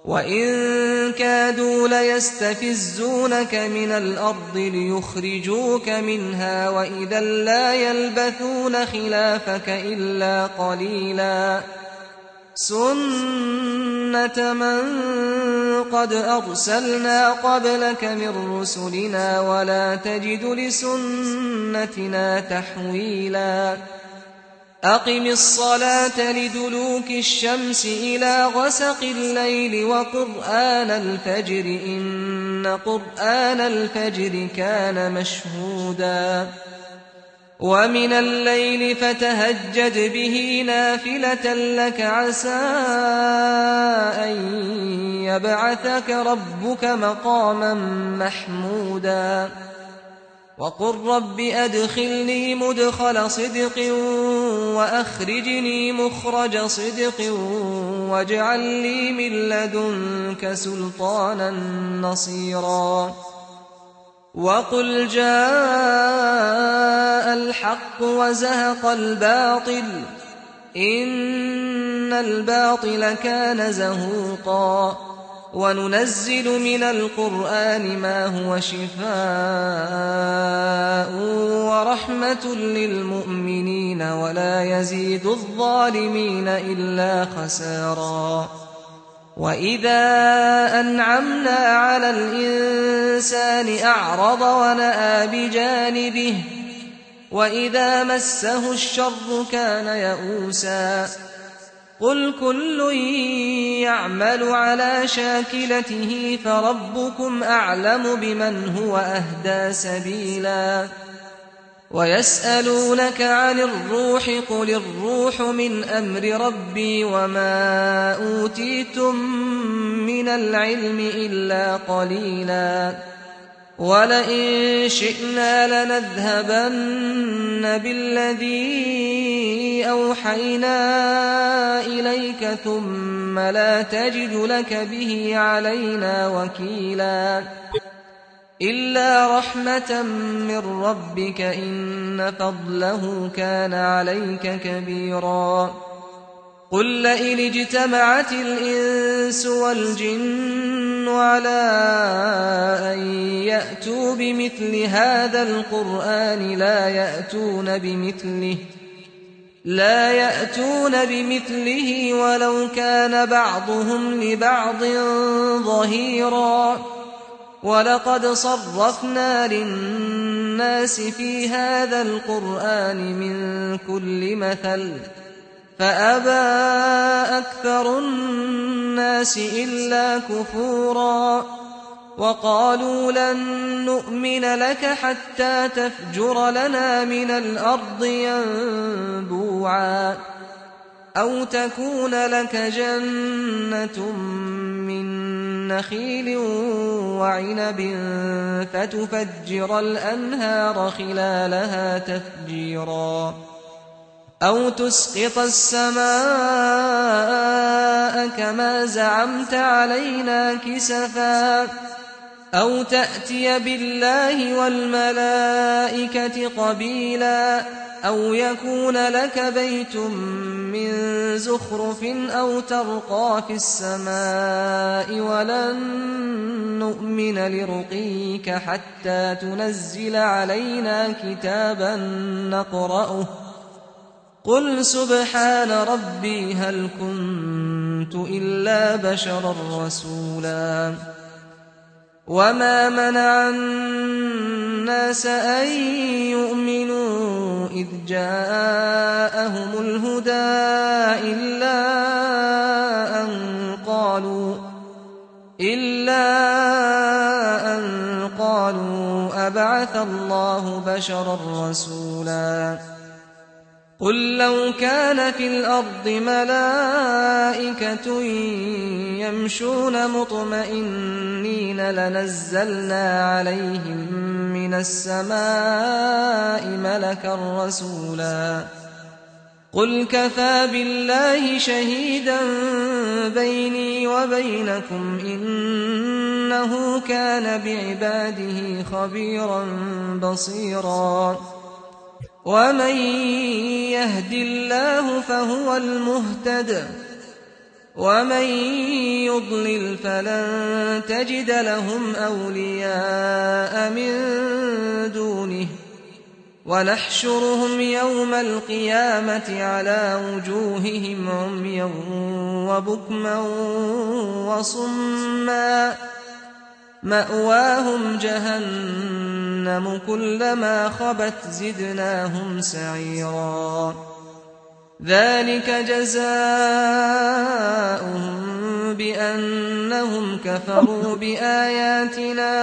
وَإِن كَادُوا لَيَسْتَفِزُّونَكَ مِنَ الْأَرْضِ لِيُخْرِجُوكَ مِنْهَا وَإِذًا لَّا يَلْبَثُونَ خِلَافَكَ إِلَّا قَلِيلًا سُنَّةَ مَن قَدْ أَرْسَلْنَا قَبْلَكَ مِن رُّسُلِنَا وَلَا تَجِدُ لِسُنَّتِنَا تَحْوِيلًا أقم الصلاة لدلوك الشمس إلى غسق الليل وقرآن الفجر إن قرآن الفجر كان مشهودا ومن الليل فتهجد به نافلة لك عسى أن يبعثك ربك مقاما محمودا وقل رب أدخلني مدخل صدق وأخرجني مخرج صدق واجعل لي من لدنك سلطانا نصيرا وقل جاء الحق وزهق الباطل إن الباطل كان زهوقا وننزل من القرآن ما هو شفاء ورحمة للمؤمنين ولا يزيد الظالمين إلا خسارا وإذا أنعمنا على الإنسان أعرض ونأى بجانبه وإذا مسه الشر كان يئوسا قل كل يعمل على شاكلته فربكم أعلم بمن هو أهدى سبيلا ويسألونك عن الروح قل الروح من أمر ربي وما أوتيتم من العلم إلا قليلا ولئن شئنا لنذهبن بالذي أوحينا إليك ثم لا تجد لك به علينا وكيلا إلا رحمة من ربك إن فضله كان عليك كبيرا قل لئن اجتمعت الإنس والجن على أن يأتوا بمثل هذا القرآن لا يأتون بمثله ولو كان بعضهم لبعض ظهيرا ولقد صرفنا للناس في هذا القرآن من كل مثل فأبى أكثر الناس إلا كفورا وقالوا لن نؤمن لك حتى تفجر لنا من الأرض ينبوعا أو تكون لك جنة من نخيل وعنب فتفجر الأنهار خلالها تفجيرا أو تسقط السماء كما زعمت علينا كسفا أو تأتي بالله والملائكة قبيلا أو يكون لك بيت من زخرف أو ترقى في السماء ولن نؤمن لرقيك حتى تنزل علينا كتابا نقرأه قل سبحان ربي هل كنت إلا بشرا رسولا وما منع الناس أن يؤمنوا إذ جاءهم الهدى إلا أن قالوا أبعث الله بشرا رسولا قل لو كان في الأرض ملائكة يمشون مطمئنين لنزلنا عليهم من السماء ملكا رسولا قل كفى بالله شهيدا بيني وبينكم إنه كان بعباده خبيرا بصيرا ومن يهد الله فهو المهتد ومن يضلل فلن تجد لهم أولياء من دونه ونحشرهم يوم القيامة على وجوههم عميا وبكما وصما مأواهم جهنم كلما خبت زدناهم سعيرا ذلك جزاؤهم بأنهم كفروا بآياتنا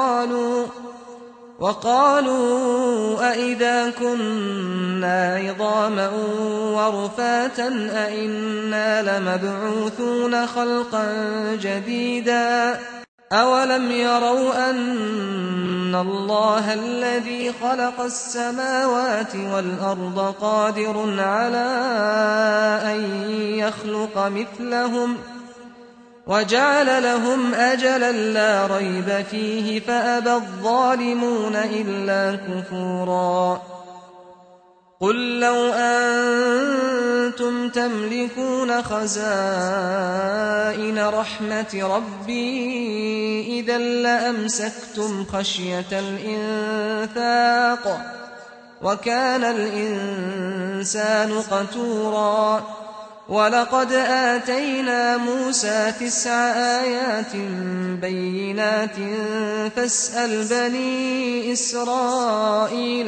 وقالوا أئذا كنا عظاما ورفاتا أئنا لمبعوثون خلقا جديدا أولم يروا أن الله الذي خلق السماوات والأرض قادر على أن يخلق مثلهم وجعل لهم أجلا لا ريب فيه فأبى الظالمون إلا كفورا قل لو أنتم تملكون خزائن رحمة ربي إذا لأمسكتم خشية الإنفاق وكان الإنسان قتورا ولقد آتينا موسى 9 آيات بينات فاسأل بني إسرائيل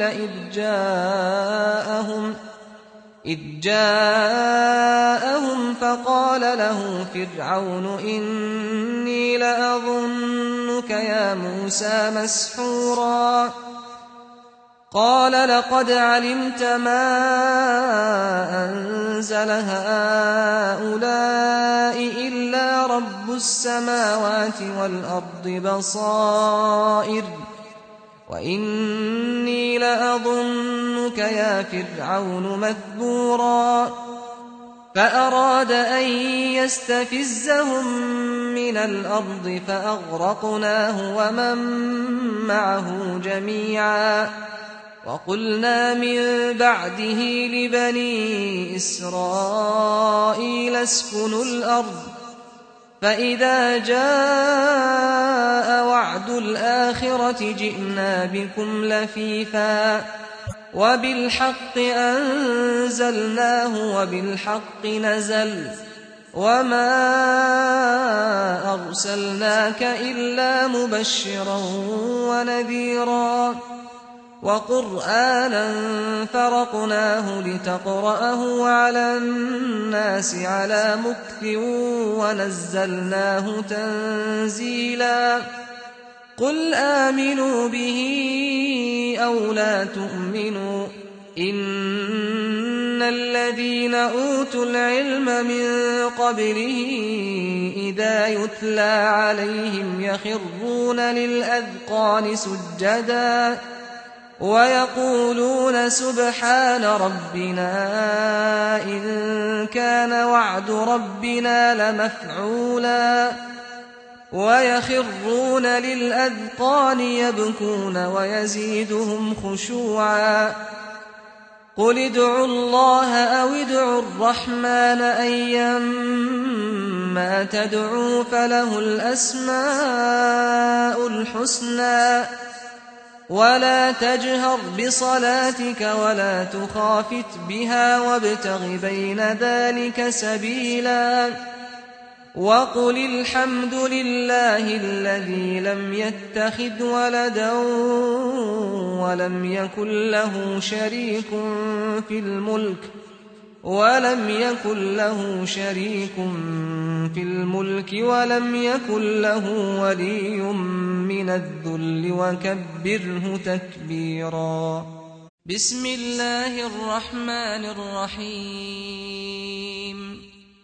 إذ جاءهم فقال له فرعون إني لأظنك يا موسى مسحورا قال لقد علمت ما أنزل هؤلاء إلا رب السماوات والأرض بصائر وإني لأظنك يا فرعون مثبورا فأراد أن يستفزهم من الأرض فأغرقناه ومن معه جميعا وقلنا من بعده لبني إسرائيل اسكنوا الأرض فإذا جاء وعد الآخرة جئنا بكم لفيفا وبالحق أنزلناه وبالحق نزل وما أرسلناك إلا مبشرا ونذيرا وقرآنا فرقناه لتقرأه على الناس على مكث ونزلناه تنزيلا قل آمنوا به أو لا تؤمنوا إن الذين أوتوا العلم من قبله إذا يتلى عليهم يخرون للأذقان سجدا ويقولون سبحان ربنا إن كان وعد ربنا لمفعولا ويخرون للأذقان يبكون ويزيدهم خشوعا قل ادعوا الله أو ادعوا الرحمن أيما تدعوا فله الأسماء الحسنى ولا تجهر بصلاتك ولا تخافت بها وابتغ بين ذلك سبيلا وقل الحمد لله الذي لم يتخذ ولدا ولم يكن له شريك في الملك ولم يكن له ولي من الذل وكبره تكبيرا بسم الله الرحمن الرحيم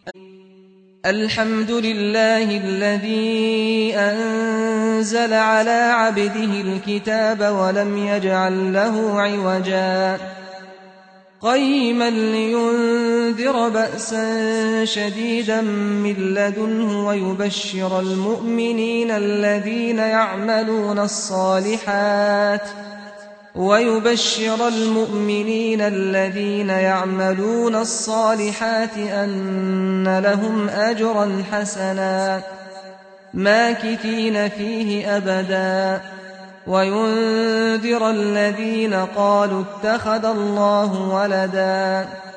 الحمد لله الذي أنزل على عبده الكتاب ولم يجعل له عوجا قيما لينذر بأسا شديدا من لدنه ويبشر المؤمنين الذين يعملون الصالحات ويبشر المؤمنين الذين يعملون الصالحات أن لهم أجرا حسنا ماكثين فيه أبدا وينذر الذين قالوا اتخذ الله ولدا